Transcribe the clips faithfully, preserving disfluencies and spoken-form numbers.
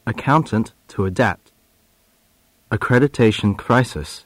Accountant to adapt. Accreditation crisis.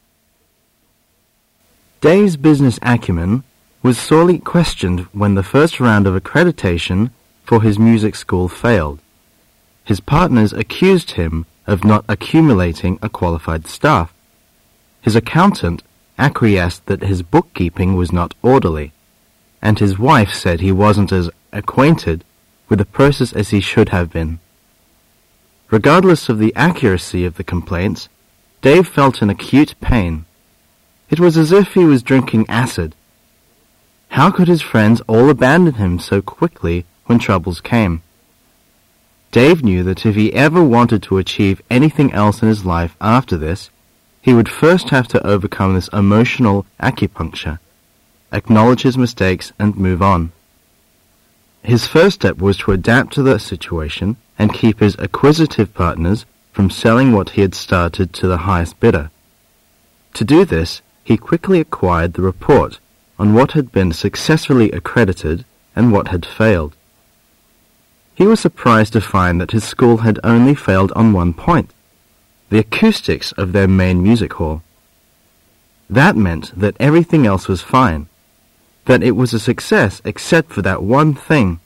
Dave's business acumen was sorely questioned when the first round of accreditation for his music school failed. His partners accused him of not accumulating a qualified staff. His accountant acquiesced that his bookkeeping was not orderly, and his wife said he wasn't as acquainted with the process as he should have been. Regardless of the accuracy of the complaints, Dave felt an acute pain. It was as if he was drinking acid. How could his friends all abandon him so quickly when troubles came? Dave knew that if he ever wanted to achieve anything else in his life after this, he would first have to overcome this emotional acupuncture, acknowledge his mistakes, and move on. His first step was to adapt to the situation and keep his acquisitive partners from selling what he had started to the highest bidder. To do this, he quickly acquired the report on what had been successfully accredited and what had failed. He was surprised to find that his school had only failed on one point, the acoustics of their main music hall. That meant that everything else was fine, that it was a success except for that one thing.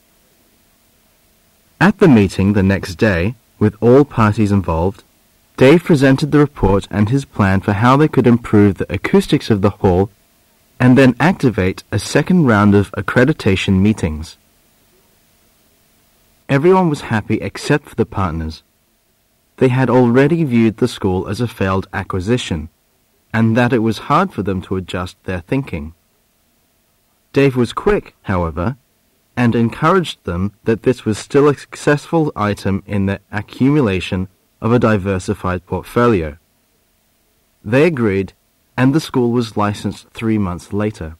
At the meeting the next day, with all parties involved, Dave presented the report and his plan for how they could improve the acoustics of the hall and then activate a second round of accreditation meetings. Everyone was happy except for the partners. They had already viewed the school as a failed acquisition, and that it was hard for them to adjust their thinking. Dave was quick, however, and encouraged them that this was still a successful item in the accumulation of a diversified portfolio. They agreed, and the school was licensed three months later.